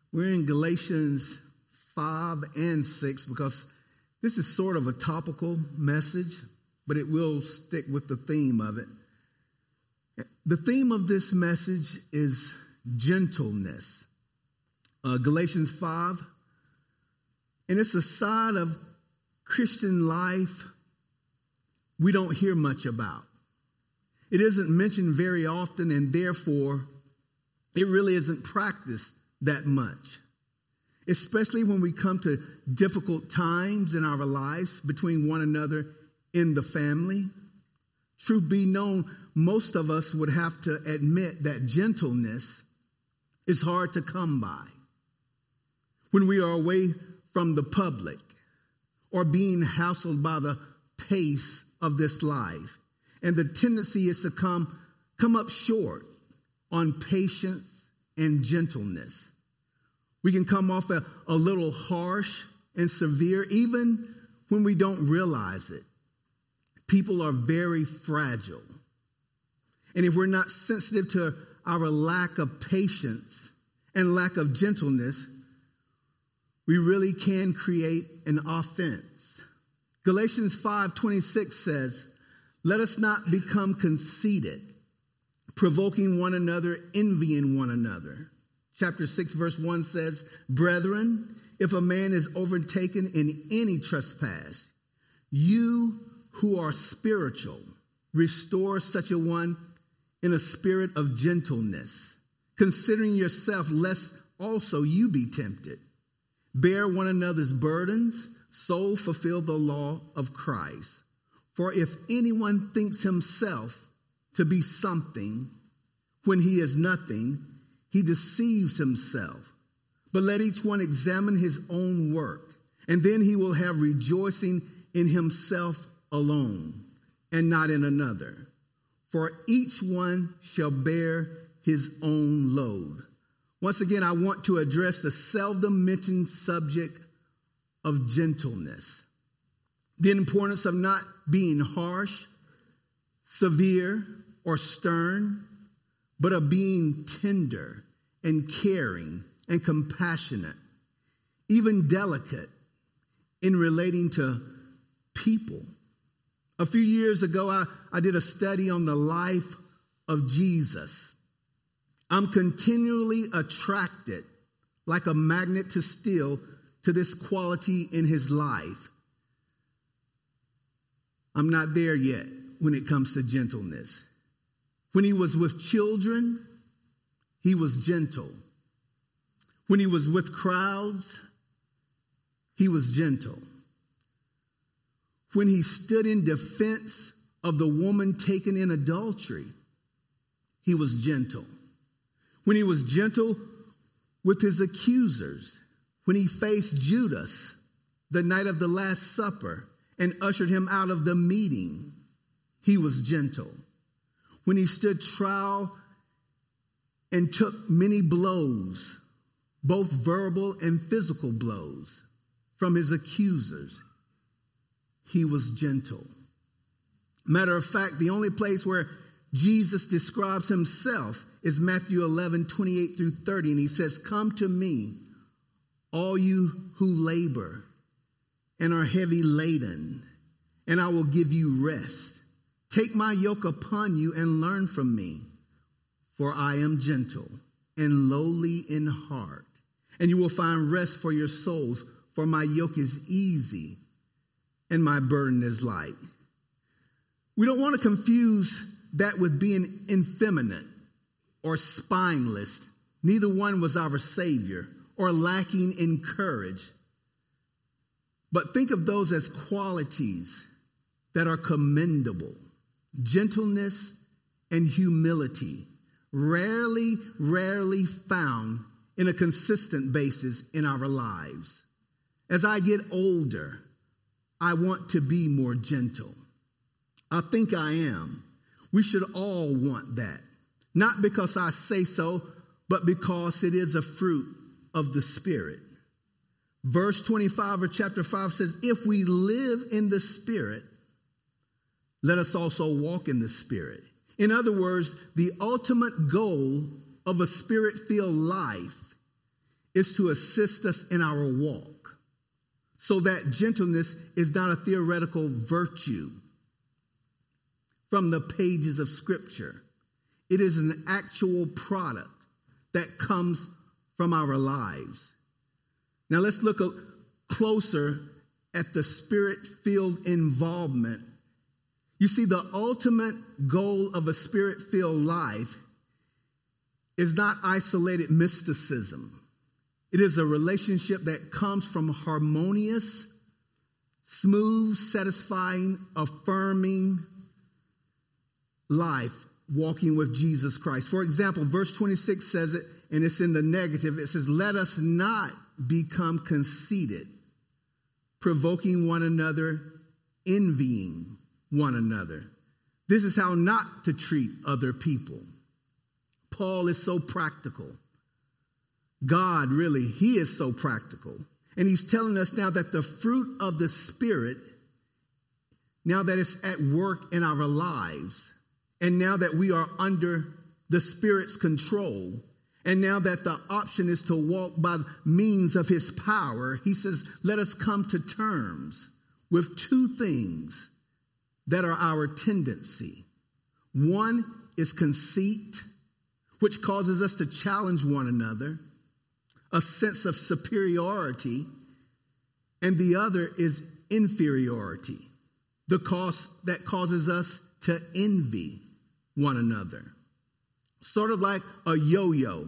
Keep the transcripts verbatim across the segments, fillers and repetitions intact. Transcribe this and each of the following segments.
We're in Galatians five and six because this is sort of a topical message, but it will stick with the theme of it. The theme of this message is gentleness. Uh, Galatians five, and it's a side of Christian life we don't hear much about. It isn't mentioned very often, and therefore it really isn't practiced that much, especially when we come to difficult times in our lives between one another in the family. Truth be known, most of us would have to admit that gentleness is hard to come by when we are away from the public or being hassled by the pace of this life. And the tendency is to come, come up short on patience and gentleness. We can come off a, a little harsh and severe, even when we don't realize it. People are very fragile. And if we're not sensitive to our lack of patience and lack of gentleness, we really can create an offense. Galatians five twenty-six says, "Let us not become conceited, provoking one another, envying one another." Chapter six, verse one says, "Brethren, if a man is overtaken in any trespass, you who are spiritual, restore such a one in a spirit of gentleness, considering yourself, lest also you be tempted. Bear one another's burdens, so fulfill the law of Christ. For if anyone thinks himself to be something when he is nothing, he deceives himself. But let each one examine his own work, and then he will have rejoicing in himself alone, and not in another. For each one shall bear his own load." Once again, I want to address the seldom mentioned subject of gentleness. The importance of not being harsh, severe, or stern, but of being tender and caring and compassionate, even delicate in relating to people. A few years ago, I, I did a study on the life of Jesus. I'm continually attracted, like a magnet to steel, to this quality in his life. I'm not there yet when it comes to gentleness. When he was with children, he was gentle. When he was with crowds, he was gentle. When he stood in defense of the woman taken in adultery, he was gentle. When he was gentle with his accusers, when he faced Judas the night of the Last Supper and ushered him out of the meeting, he was gentle. When he stood trial and took many blows, both verbal and physical blows, from his accusers, he was gentle. Matter of fact, the only place where Jesus describes himself is Matthew eleven, twenty-eight through thirty. And he says, "Come to me, all you who labor and are heavy laden, and I will give you rest. Take my yoke upon you and learn from me, for I am gentle and lowly in heart, and you will find rest for your souls, for my yoke is easy and my burden is light." We don't want to confuse that with being effeminate or spineless. Neither one was our Savior, or lacking in courage. But think of those as qualities that are commendable. Gentleness and humility, rarely, rarely found in a consistent basis in our lives. As I get older, I want to be more gentle. I think I am. We should all want that. Not because I say so, but because it is a fruit of the Spirit. Verse twenty-five of chapter five says, "If we live in the Spirit, let us also walk in the Spirit." In other words, the ultimate goal of a Spirit-filled life is to assist us in our walk, so that gentleness is not a theoretical virtue from the pages of Scripture. It is an actual product that comes from our lives. Now let's look a, closer at the Spirit-filled involvement. You see, the ultimate goal of a Spirit-filled life is not isolated mysticism. It is a relationship that comes from harmonious, smooth, satisfying, affirming life, walking with Jesus Christ. For example, verse twenty-six says it, and it's in the negative. It says, let us not become conceited, provoking one another, envying one another. This is how not to treat other people. Paul is so practical. God, really, he is so practical. And he's telling us now that the fruit of the Spirit, now that it's at work in our lives, and now that we are under the Spirit's control, and now that the option is to walk by means of his power, he says, let us come to terms with two things that are our tendency. One is conceit, which causes us to challenge one another, a sense of superiority, and the other is inferiority, the cause that causes us to envy one another. Sort of like a yo-yo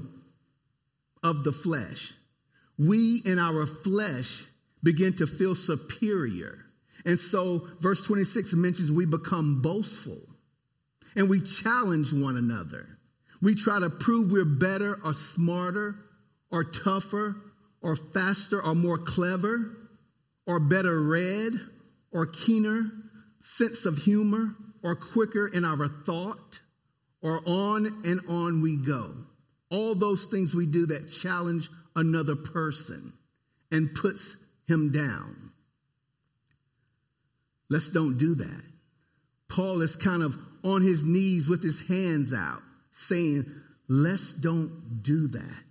of the flesh. We in our flesh begin to feel superior. And so verse twenty-six mentions we become boastful and we challenge one another. We try to prove we're better or smarter or tougher or faster or more clever or better read or keener sense of humor or quicker in our thought, or on and on we go. All those things we do that challenge another person and puts him down. Let's don't do that. Paul is kind of on his knees with his hands out saying, let's don't do that.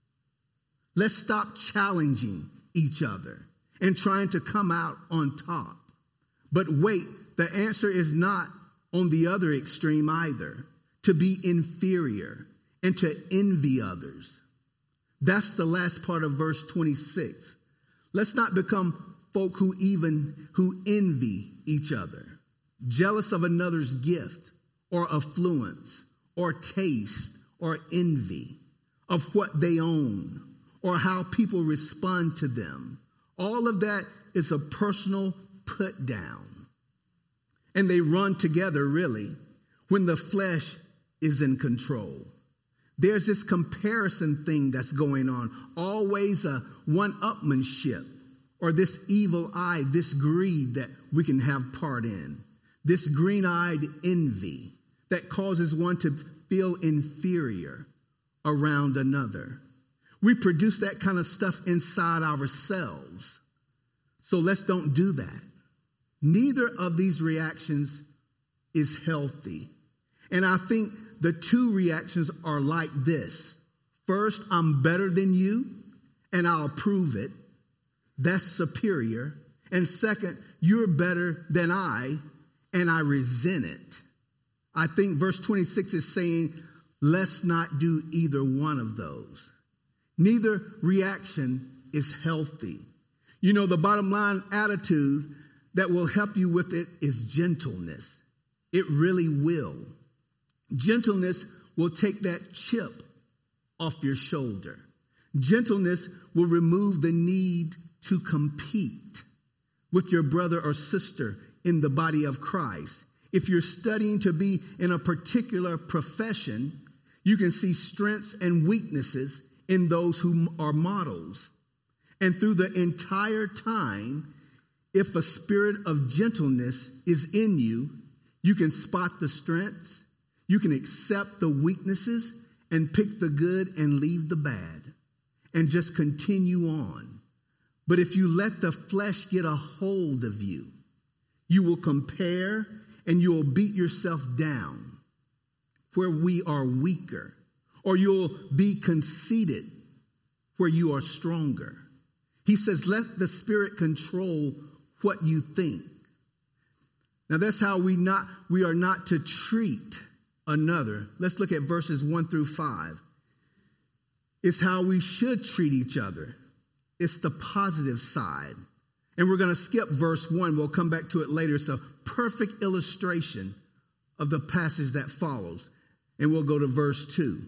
Let's stop challenging each other and trying to come out on top. But wait, the answer is not on the other extreme either, to be inferior and to envy others. That's the last part of verse twenty-six. Let's not become folk who even who envy each other, jealous of another's gift or affluence or taste or envy of what they own or how people respond to them. All of that is a personal put down. And they run together, really, when the flesh is in control. There's this comparison thing that's going on, always a one-upmanship, or this evil eye, this greed that we can have part in, this green-eyed envy that causes one to feel inferior around another. We produce that kind of stuff inside ourselves. So let's don't do that. Neither of these reactions is healthy. And I think the two reactions are like this. First, I'm better than you, and I'll prove it. That's superior. And second, you're better than I, and I resent it. I think verse twenty-six is saying, let's not do either one of those. Neither reaction is healthy. You know, the bottom line attitude that will help you with it is gentleness. It really will. Gentleness will take that chip off your shoulder. Gentleness will remove the need to compete with your brother or sister in the body of Christ. If you're studying to be in a particular profession, you can see strengths and weaknesses in those who are models. And through the entire time, if a spirit of gentleness is in you, you can spot the strengths, you can accept the weaknesses and pick the good and leave the bad and just continue on. But if you let the flesh get a hold of you, you will compare and you will beat yourself down where we are weaker, or you'll be conceited where you are stronger. He says, let the Spirit control what you think. Now that's how we not we are not to treat another. Let's look at verses one through five. It's how we should treat each other. It's the positive side. And we're going to skip verse one. We'll come back to it later. It's a perfect illustration of the passage that follows. And we'll go to verse two.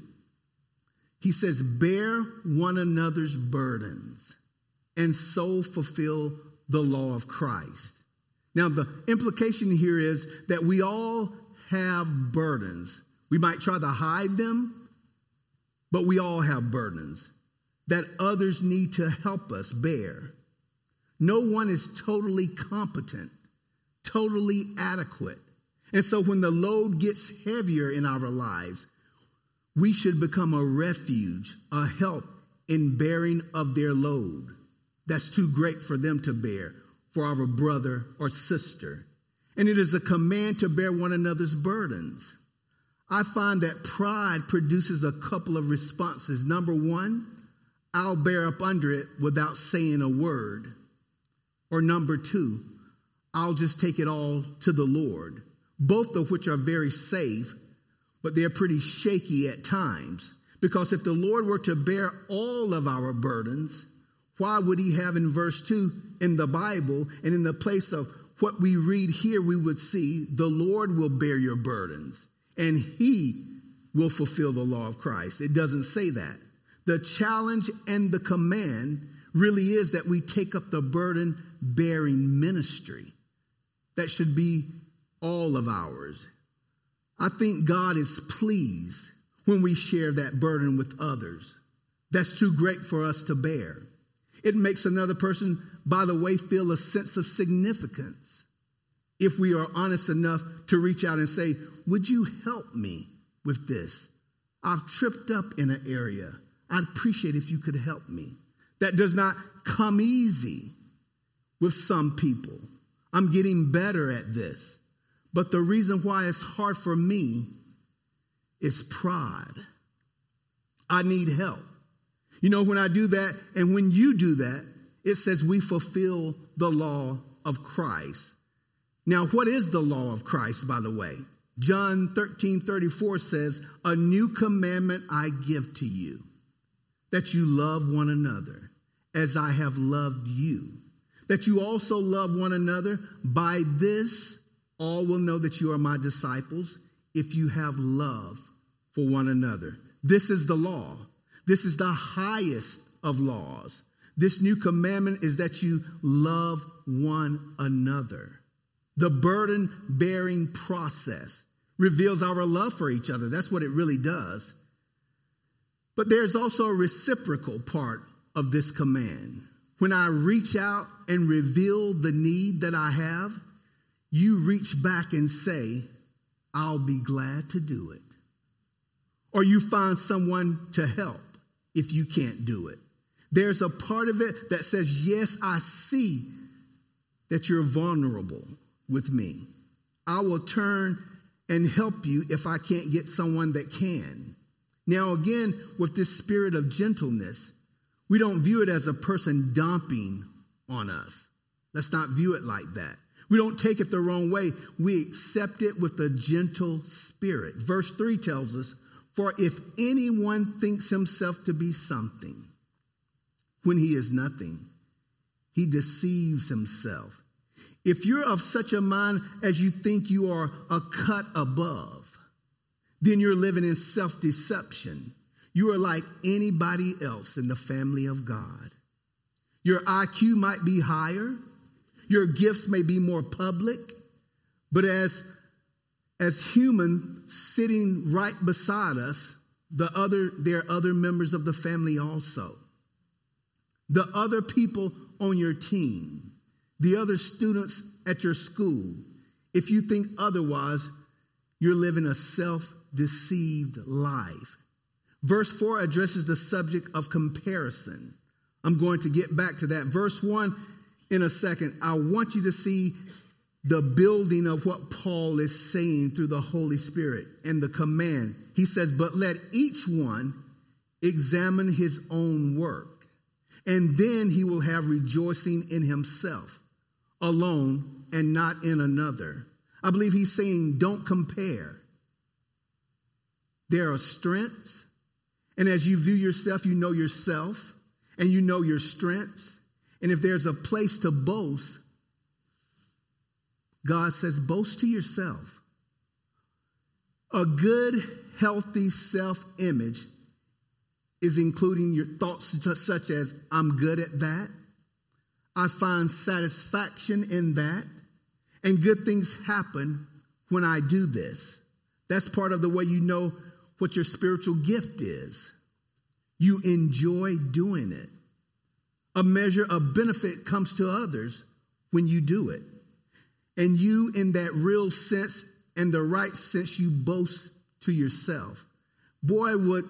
He says, bear one another's burdens and so fulfill the law of Christ. Now, the implication here is that we all have burdens. We might try to hide them, but we all have burdens that others need to help us bear. No one is totally competent, totally adequate. And so when the load gets heavier in our lives, we should become a refuge, a help in bearing of their load. That's too great for them to bear, for our brother or sister. And it is a command to bear one another's burdens. I find that pride produces a couple of responses. Number one, I'll bear up under it without saying a word. Or number two, I'll just take it all to the Lord. Both of which are very safe, but they're pretty shaky at times. Because if the Lord were to bear all of our burdens, why would he have in verse two in the Bible, and in the place of what we read here, we would see the Lord will bear your burdens and he will fulfill the law of Christ. It doesn't say that. The challenge and the command really is that we take up the burden bearing ministry. That should be all of ours. I think God is pleased when we share that burden with others. That's too great for us to bear. It makes another person, by the way, feel a sense of significance. If we are honest enough to reach out and say, would you help me with this? I've tripped up in an area. I'd appreciate if you could help me. That does not come easy with some people. I'm getting better at this. But the reason why it's hard for me is pride. I need help. You know, when I do that and when you do that, it says we fulfill the law of Christ. Now, what is the law of Christ, by the way? John thirteen thirty-four says, a new commandment I give to you, that you love one another as I have loved you, that you also love one another. By this, all will know that you are my disciples if you have love for one another. This is the law. This is the highest of laws. This new commandment is that you love one another. The burden-bearing process reveals our love for each other. That's what it really does. But there's also a reciprocal part of this command. When I reach out and reveal the need that I have, you reach back and say, I'll be glad to do it. Or you find someone to help if you can't do it. There's a part of it that says, yes, I see that you're vulnerable with me. I will turn and help you if I can't get someone that can. Now, again, with this spirit of gentleness, we don't view it as a person dumping on us. Let's not view it like that. We don't take it the wrong way. We accept it with a gentle spirit. Verse three tells us, for if anyone thinks himself to be something when he is nothing, he deceives himself. If you're of such a mind as you think you are a cut above, then you're living in self-deception. You are like anybody else in the family of God. Your I Q might be higher. Your gifts may be more public. But as, as human sitting right beside us, the other, there are other members of the family also. The other people on your team, the other students at your school. If you think otherwise, you're living a self-deceived life. Verse four addresses the subject of comparison. I'm going to get back to that. Verse one in a second. I want you to see the building of what Paul is saying through the Holy Spirit and the command. He says, but let each one examine his own work, And then he will have rejoicing in himself alone and not in another. I believe he's saying don't compare. There are strengths. And as you view yourself, you know yourself and you know your strengths. And if there's a place to boast, God says boast to yourself. A good, healthy self-image is including your thoughts such as, I'm good at that. I find satisfaction in that. And good things happen when I do this. That's part of the way you know what your spiritual gift is. You enjoy doing it. A measure of benefit comes to others when you do it. And you, in that real sense and the right sense, you boast to yourself. Boy, would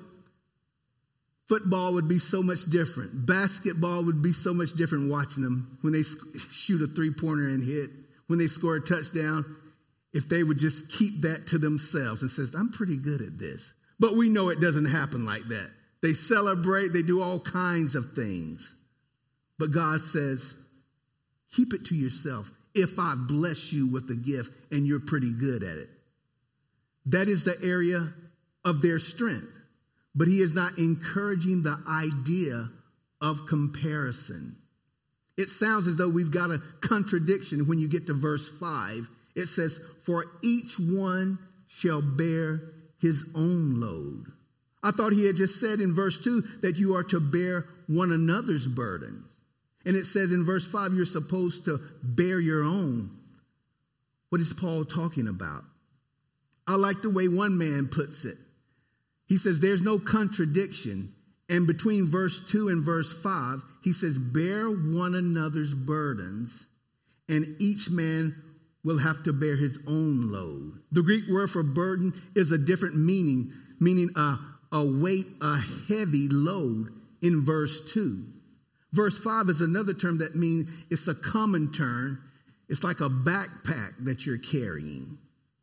football would be so much different. Basketball would be so much different watching them when they shoot a three-pointer and hit, when they score a touchdown, if they would just keep that to themselves and says, I'm pretty good at this. But we know it doesn't happen like that. They celebrate, they do all kinds of things. But God says, keep it to yourself if I bless you with the gift and you're pretty good at it. That is the area of their strength. But he is not encouraging the idea of comparison. It sounds as though we've got a contradiction when you get to verse five. It says, for each one shall bear his own load. I thought he had just said in verse two that you are to bear one another's burdens. And it says in verse five, you're supposed to bear your own. What is Paul talking about? I like the way one man puts it. He says there's no contradiction. And between verse two and verse five, he says, bear one another's burdens, and each man will have to bear his own load. The Greek word for burden is a different meaning, meaning a, a weight, a heavy load in verse two. Verse five is another term that means it's a common term. It's like a backpack that you're carrying.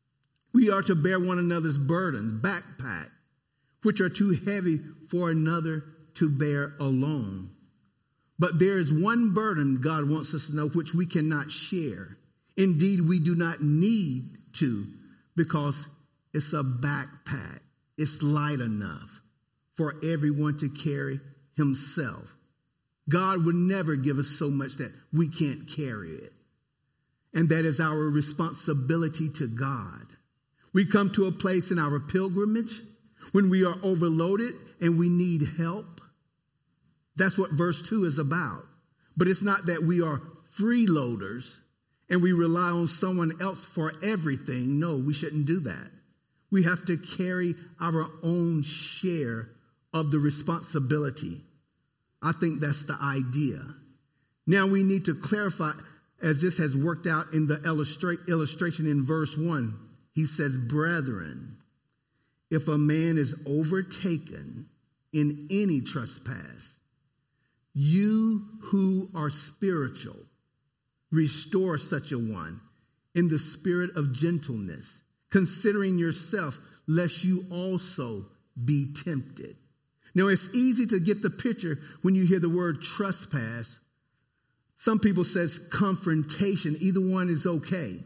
We are to bear one another's burdens, backpack, which are too heavy for another to bear alone. But there is one burden God wants us to know which we cannot share. Indeed, we do not need to, because it's a backpack. It's light enough for everyone to carry himself. God would never give us so much that we can't carry it. And that is our responsibility to God. We come to a place in our pilgrimage when we are overloaded and we need help. That's what verse two is about. But it's not that we are freeloaders and we rely on someone else for everything. No, we shouldn't do that. We have to carry our own share of the responsibility. I think that's the idea. Now we need to clarify, as this has worked out in the illustra- illustration in verse one. He says, brethren, if a man is overtaken in any trespass, you who are spiritual, restore such a one in the spirit of gentleness, considering yourself, lest you also be tempted. Now, it's easy to get the picture when you hear the word trespass. Some people says confrontation. Either one is okay.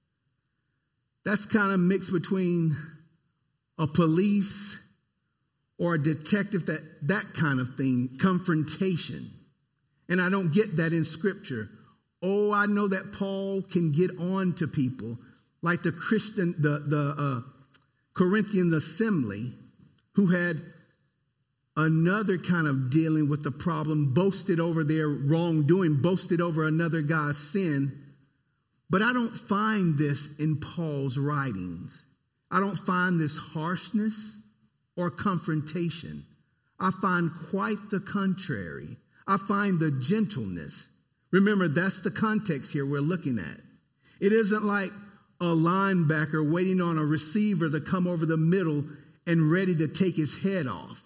That's kind of mixed between a police or a detective, that, that kind of thing, confrontation. And I don't get that in Scripture. Oh, I know that Paul can get on to people like the Christian, the, the uh, Corinthian assembly, who had another kind of dealing with the problem, boasted over their wrongdoing, boasted over another guy's sin. But I don't find this in Paul's writings. I don't find this harshness or confrontation. I find quite the contrary. I find the gentleness. Remember, that's the context here we're looking at. It isn't like a linebacker waiting on a receiver to come over the middle and ready to take his head off.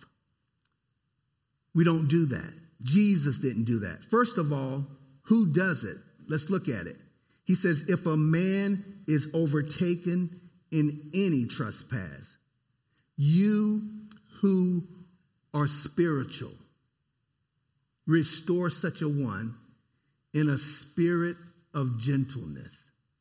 We don't do that. Jesus didn't do that. First of all, who does it? Let's look at it. He says, if a man is overtaken in any trespass, you who are spiritual. restore such a one in a spirit of gentleness.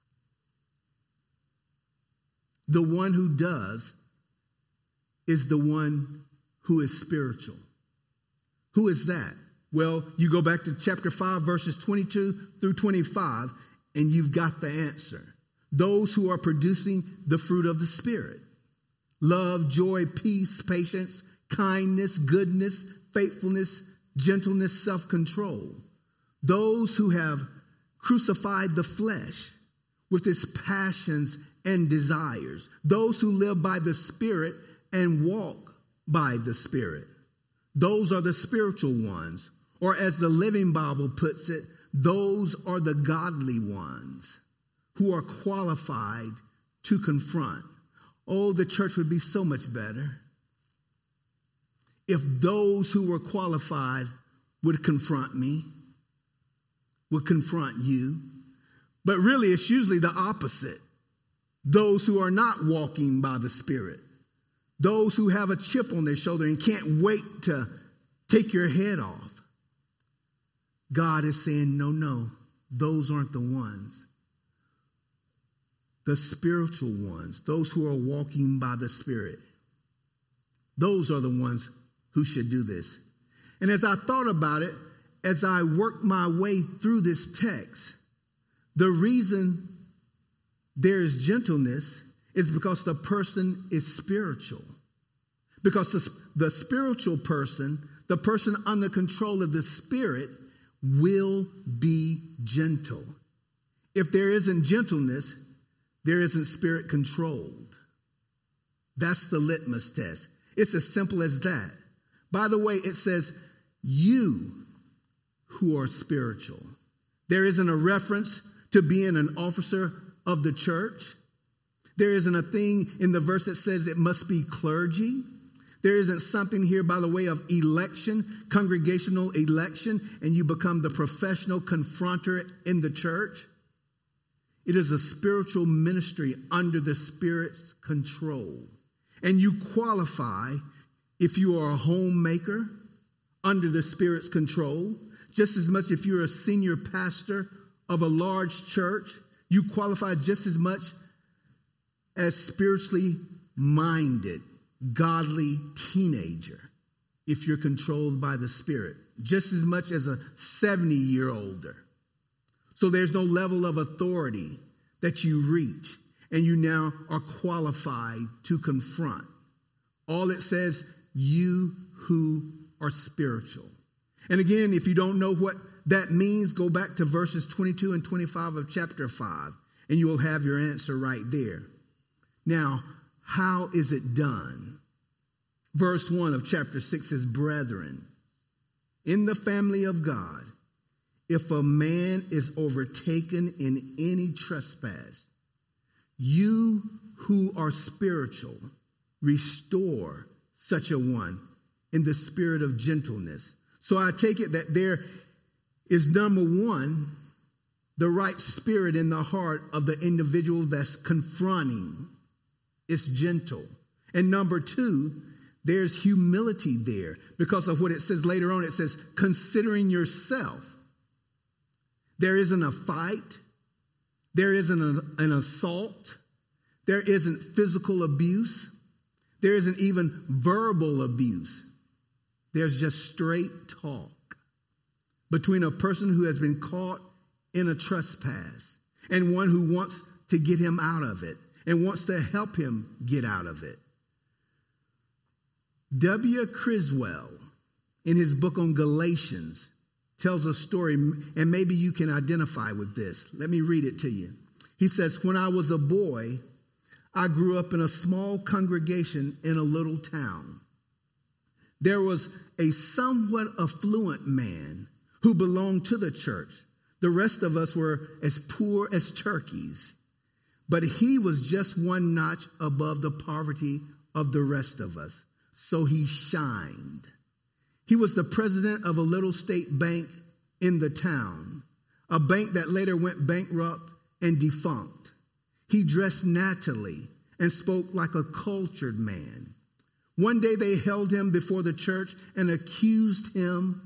The one who does is the one who is spiritual. Who is that? Well, you go back to chapter five, verses twenty-two through twenty-five, and you've got the answer. Those who are producing the fruit of the Spirit. Love, joy, peace, patience, kindness, goodness, faithfulness, gentleness, self-control. Those who have crucified the flesh with its passions and desires. Those who live by the Spirit and walk by the Spirit. Those are the spiritual ones. Or as the Living Bible puts it, those are the godly ones who are qualified to confront. Oh, the church would be so much better if those who were qualified would confront me, would confront you. But really, it's usually the opposite. Those who are not walking by the Spirit. Those who have a chip on their shoulder and can't wait to take your head off. God is saying, no, no, those aren't the ones. The spiritual ones, those who are walking by the Spirit. Those are the ones who should do this. And as I thought about it, as I worked my way through this text, the reason there is gentleness is because the person is spiritual. Because the, the spiritual person, the person under control of the Spirit, will be gentle. If there isn't gentleness, there isn't Spirit controlled. That's the litmus test. It's as simple as that. By the way, it says, you who are spiritual. There isn't a reference to being an officer of the church. There isn't a thing in the verse that says it must be clergy. There isn't something here by the way of election, congregational election, and you become the professional confronter in the church. It is a spiritual ministry under the Spirit's control. And you qualify if you are a homemaker under the Spirit's control, just as much if you're a senior pastor of a large church, you qualify just as much as spiritually minded, godly teenager if you're controlled by the Spirit, just as much as a seventy-year-older. So there's no level of authority that you reach, and you now are qualified to confront. All it says, you who are spiritual. And again, if you don't know what that means, go back to verses twenty-two and twenty-five of chapter five, and you will have your answer right there. Now, how is it done? Verse one of chapter six says, brethren, in the family of God, if a man is overtaken in any trespass, you who are spiritual, restore such a one in the spirit of gentleness. So I take it that there is, number one, the right spirit in the heart of the individual that's confronting. It's gentle. And number two, there's humility there because of what it says later on. It says, considering yourself. There isn't a fight. There isn't a, an assault. There isn't physical abuse. There isn't even verbal abuse. There's just straight talk between a person who has been caught in a trespass and one who wants to get him out of it and wants to help him get out of it. W. Criswell, in his book on Galatians, tells a story, and maybe you can identify with this. Let me read it to you. He says, when I was a boy, I grew up in a small congregation in a little town. There was a somewhat affluent man who belonged to the church. The rest of us were as poor as turkeys. But he was just one notch above the poverty of the rest of us. So he shined. He was the president of a little state bank in the town, a bank that later went bankrupt and defunct. He dressed nattily and spoke like a cultured man. One day they held him before the church and accused him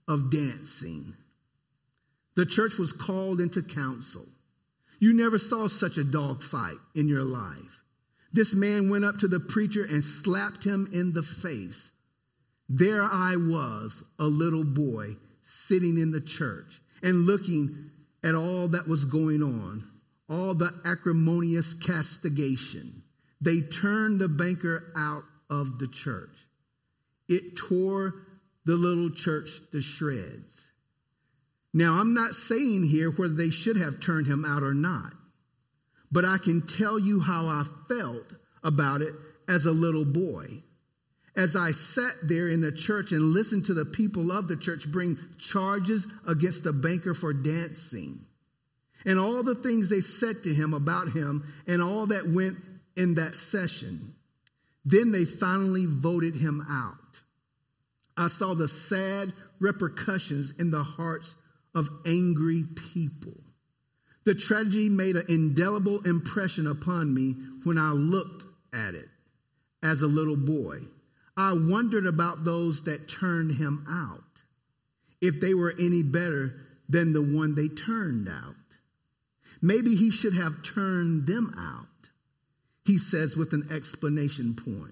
of dancing. The church was called into council. You never saw such a dog fight in your life. This man went up to the preacher and slapped him in the face. There I was, a little boy, sitting in the church and looking at all that was going on, all the acrimonious castigation. They turned the banker out of the church. It tore the little church to shreds. Now, I'm not saying here whether they should have turned him out or not, but I can tell you how I felt about it as a little boy. As I sat there in the church and listened to the people of the church bring charges against the banker for dancing, and all the things they said to him about him and all that went in that session, then they finally voted him out. I saw the sad repercussions in the hearts of angry people. The tragedy made an indelible impression upon me when I looked at it as a little boy. I wondered about those that turned him out, if they were any better than the one they turned out. Maybe he should have turned them out, he says with an explanation point.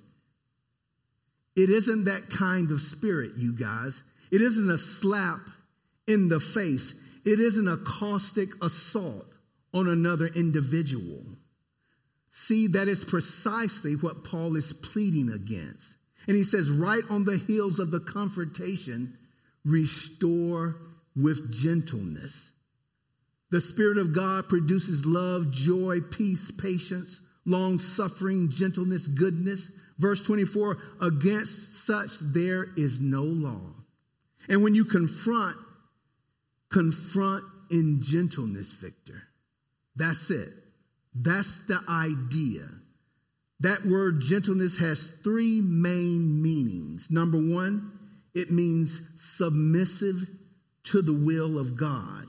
It isn't that kind of spirit, you guys. It isn't a slap in the face. It isn't a caustic assault on another individual. See, that is precisely what Paul is pleading against. And he says, right on the heels of the confrontation, restore with gentleness. The Spirit of God produces love, joy, peace, patience, long-suffering, gentleness, goodness. Verse twenty-four, against such there is no law. And when you confront, confront in gentleness, Victor. That's it. That's the idea. That word gentleness has three main meanings. Number one, it means submissive to the will of God.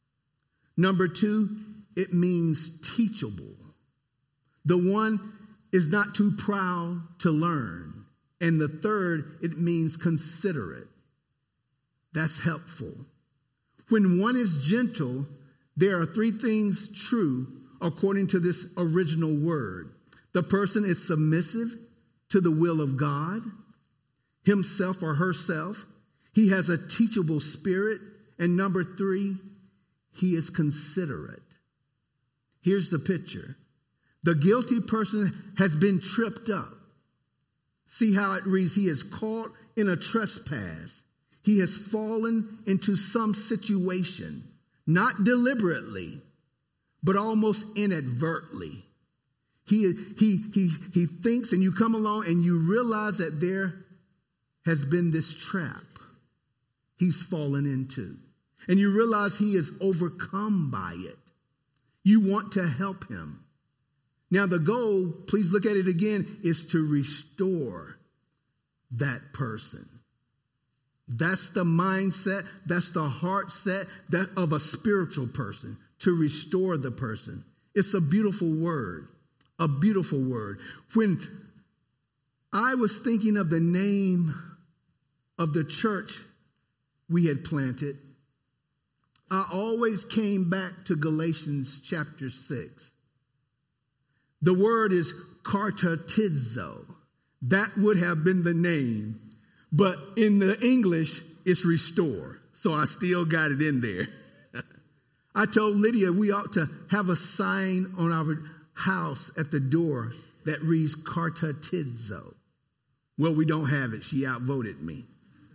Number two, it means teachable. The one is not too proud to learn. And the third, it means considerate. That's helpful. When one is gentle, there are three things true according to this original word. The person is submissive to the will of God, himself or herself. He has a teachable spirit. And number three, he is considerate. Here's the picture. The guilty person has been tripped up. See how it reads, he is caught in a trespass. He has fallen into some situation, not deliberately, but almost inadvertently. He, he, he, he thinks, and you come along and you realize that there has been this trap he's fallen into. And you realize he is overcome by it. You want to help him. Now the goal, please look at it again, is to restore that person. That's the mindset, that's the heart set that of a spiritual person, to restore the person. It's a beautiful word, a beautiful word. When I was thinking of the name of the church we had planted, I always came back to Galatians chapter six. The word is katartizo. That would have been the name. But in the English, it's restore. So I still got it in there. I told Lydia we ought to have a sign on our house at the door that reads katartizo. Well, we don't have it. She outvoted me.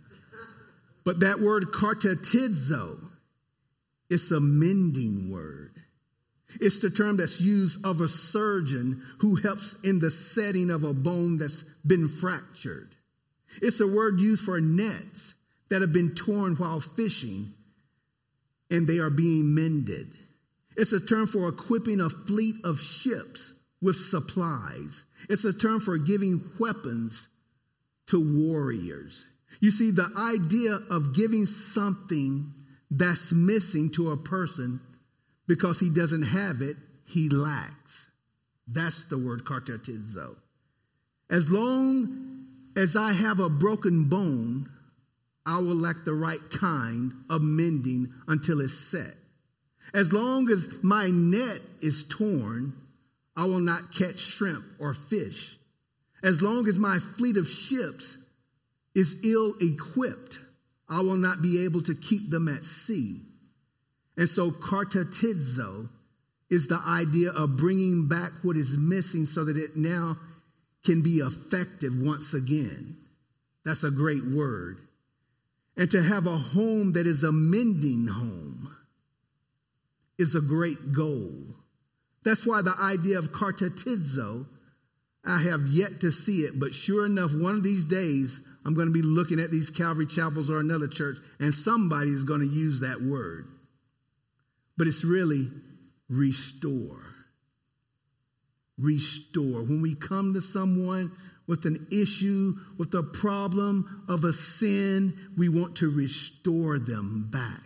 But that word katartizo, it's a mending word. It's the term that's used of a surgeon who helps in the setting of a bone that's been fractured. It's a word used for nets that have been torn while fishing and they are being mended. It's a term for equipping a fleet of ships with supplies. It's a term for giving weapons to warriors. You see, the idea of giving something that's missing to a person because he doesn't have it, he lacks. That's the word katartizo. As long as I have a broken bone, I will lack the right kind of mending until it's set. As long as my net is torn, I will not catch shrimp or fish. As long as my fleet of ships is ill-equipped, I will not be able to keep them at sea. And so katartizo is the idea of bringing back what is missing so that it now can be effective once again. That's a great word. And to have a home that is a mending home is a great goal. That's why the idea of katartizo, I have yet to see it, but sure enough, one of these days, I'm going to be looking at these Calvary chapels or another church, and somebody is going to use that word. But it's really restore. Restore. When we come to someone with an issue, with a problem of a sin, we want to restore them back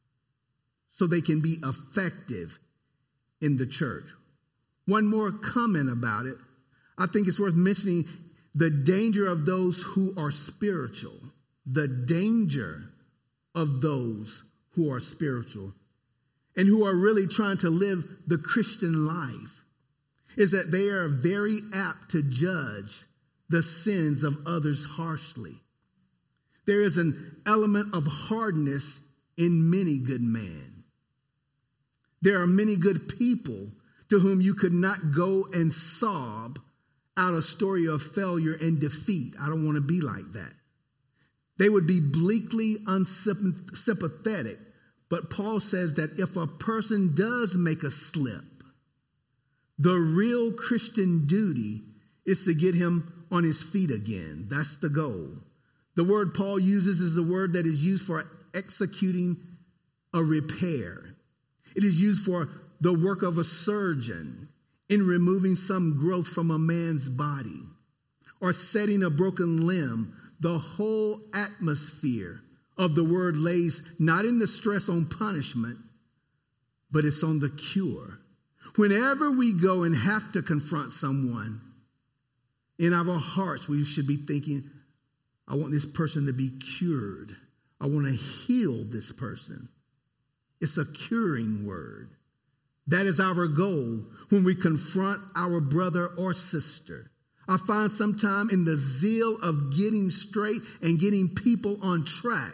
so they can be effective in the church. One more comment about it. I think it's worth mentioning the danger of those who are spiritual. The danger of those who are spiritual and who are really trying to live the Christian life is that they are very apt to judge the sins of others harshly. There is an element of hardness in many good men. There are many good people to whom you could not go and sob out a story of failure and defeat. I don't want to be like that. They would be bleakly unsympathetic. But Paul says that if a person does make a slip, the real Christian duty is to get him on his feet again. That's the goal. The word Paul uses is a word that is used for executing a repair. It is used for the work of a surgeon in removing some growth from a man's body or setting a broken limb. The whole atmosphere of the word lays not in the stress on punishment, but it's on the cure. Whenever we go and have to confront someone, in our hearts we should be thinking, I want this person to be cured. I want to heal this person. It's a curing word. That is our goal when we confront our brother or sister. I find sometime in the zeal of getting straight and getting people on track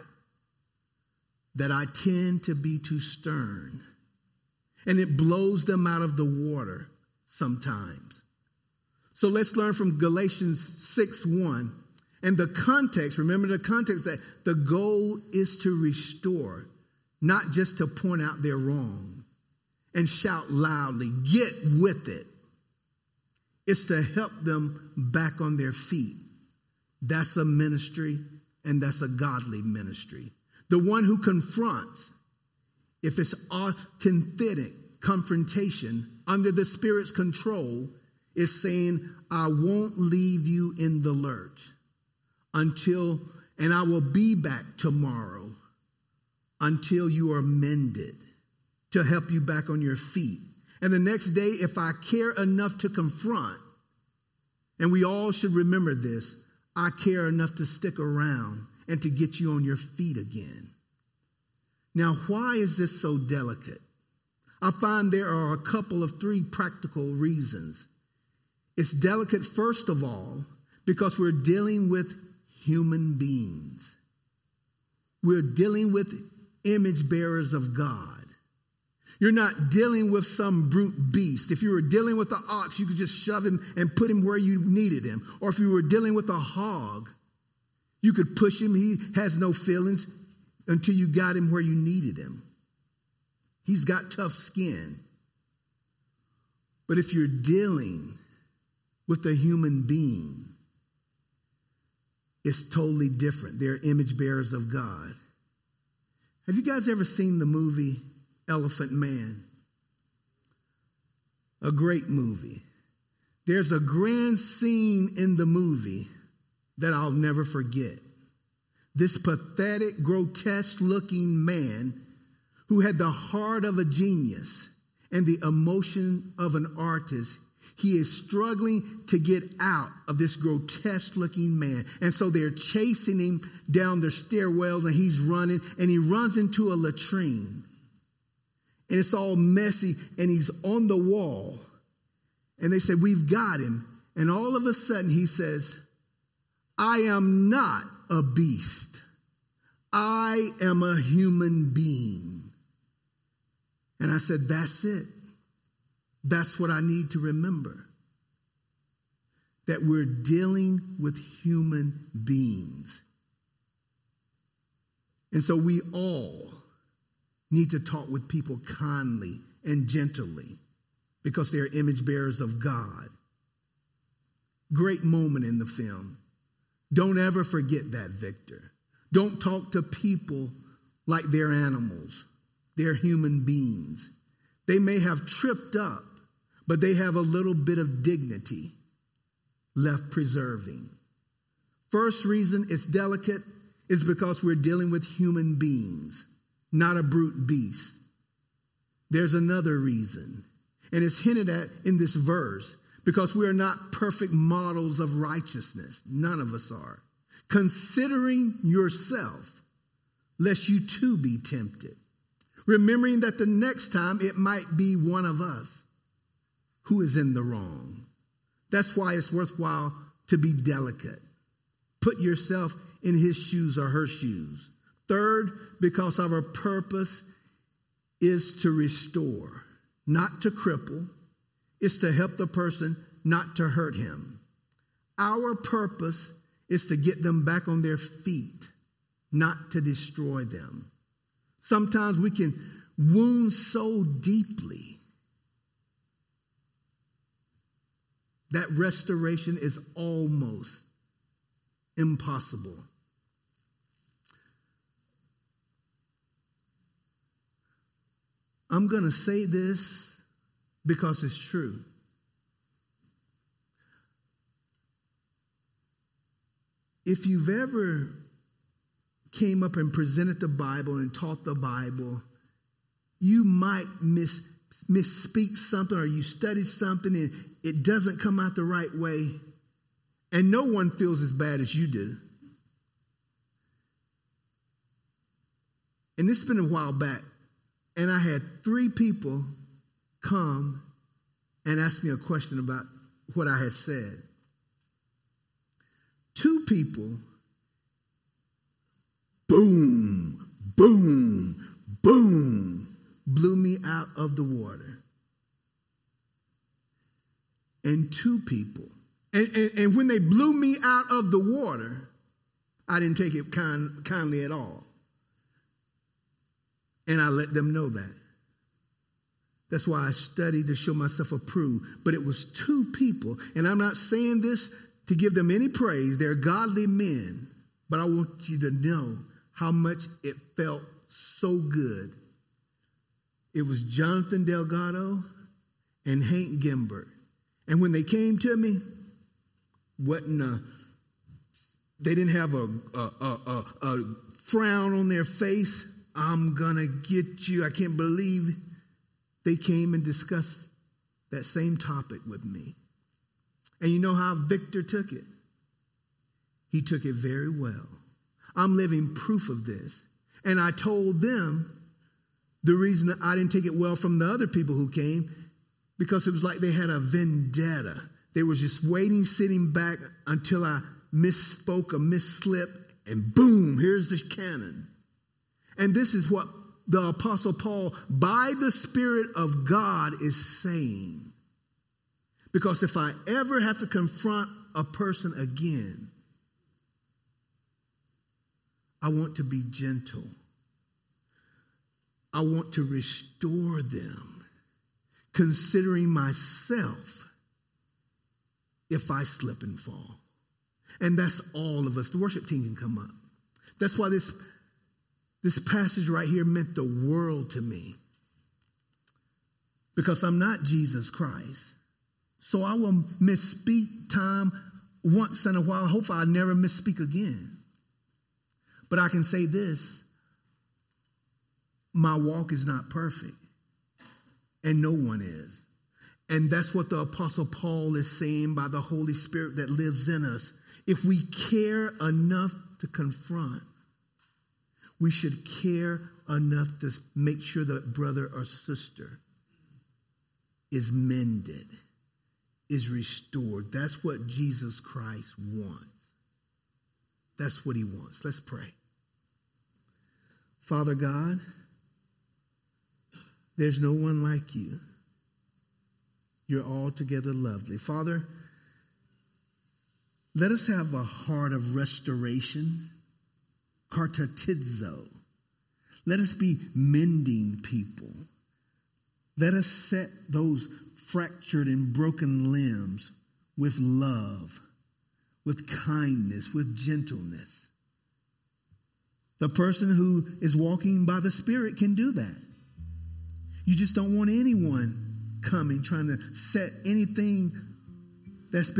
that I tend to be too stern. And it blows them out of the water sometimes. So let's learn from Galatians six one. And the context, remember the context that the goal is to restore, not just to point out their wrong and shout loudly, get with it. It's to help them back on their feet. That's a ministry, and that's a godly ministry. The one who confronts, if it's authentic confrontation under the Spirit's control, is saying, I won't leave you in the lurch until, and I will be back tomorrow until you are mended, to help you back on your feet. And the next day, if I care enough to confront, and we all should remember this, I care enough to stick around and to get you on your feet again. Now, why is this so delicate? I find there are a couple of three practical reasons. It's delicate, first of all, because we're dealing with human beings. We're dealing with image bearers of God. You're not dealing with some brute beast. If you were dealing with an ox, you could just shove him and put him where you needed him. Or if you were dealing with a hog, you could push him. He has no feelings until you got him where you needed him. He's got tough skin. But if you're dealing with a human being, it's totally different. They're image bearers of God. Have you guys ever seen the movie Elephant Man? A great movie. There's a grand scene in the movie that I'll never forget. This pathetic, grotesque-looking man who had the heart of a genius and the emotion of an artist, He is struggling to get out of this grotesque looking man. And so they're chasing him down the stairwells and he's running and he runs into a latrine. And it's all messy and he's on the wall. And they say, we've got him. And all of a sudden he says, I am not a beast. I am a human being. And I said, that's it. That's what I need to remember. That we're dealing with human beings. And so we all need to talk with people kindly and gently because they're image bearers of God. Great moment in the film. Don't ever forget that, Victor. Don't talk to people like they're animals. They're human beings. They may have tripped up, but they have a little bit of dignity left preserving. First reason it's delicate is because we're dealing with human beings, not a brute beast. There's another reason, and it's hinted at in this verse, because we are not perfect models of righteousness. None of us are. Considering yourself, lest you too be tempted. Remembering that the next time it might be one of us who is in the wrong. That's why it's worthwhile to be delicate. Put yourself in his shoes or her shoes. Third, because our purpose is to restore, not to cripple. It's to help the person, not to hurt him. Our purpose is to get them back on their feet, not to destroy them. Sometimes we can wound so deeply that restoration is almost impossible. I'm going to say this because it's true. If you've ever came up and presented the Bible and taught the Bible, you might miss, misspeak something, or you studied something and it doesn't come out the right way, and no one feels as bad as you do. And this has been a while back, and I had three people come and ask me a question about what I had said. Two people, boom, boom, boom, blew me out of the water. And two people, and, and, and when they blew me out of the water, I didn't take it kind, kindly at all. And I let them know that. That's why I studied to show myself approved. But it was two people, and I'm not saying this to give them any praise. They're godly men. But I want you to know how much it felt so good. It was Jonathan Delgado and Hank Gimbert. And when they came to me, wasn't a, they didn't have a, a, a, a, a frown on their face. I'm going to get you. I can't believe they came and discussed that same topic with me. And you know how Victor took it? He took it very well. I'm living proof of this. And I told them the reason that I didn't take it well from the other people who came, because it was like they had a vendetta. They were just waiting, sitting back until I misspoke or misslipped, and boom, here's the cannon. And this is what the Apostle Paul, by the Spirit of God, is saying. Because if I ever have to confront a person again, I want to be gentle. I want to restore them, considering myself if I slip and fall. And that's all of us. The worship team can come up. That's why this, this passage right here meant the world to me. Because I'm not Jesus Christ. So I will misspeak time once in a while. Hopefully I never misspeak again. But I can say this. My walk is not perfect. And no one is. And that's what the Apostle Paul is saying by the Holy Spirit that lives in us. If we care enough to confront, we should care enough to make sure that brother or sister is mended, is restored. That's what Jesus Christ wants. That's what he wants. Let's pray. Father God, there's no one like you. You're altogether lovely. Father, let us have a heart of restoration, kartatizo. Let us be mending people. Let us set those fractured and broken limbs with love, with kindness, with gentleness. The person who is walking by the Spirit can do that. You just don't want anyone coming, trying to set anything that's been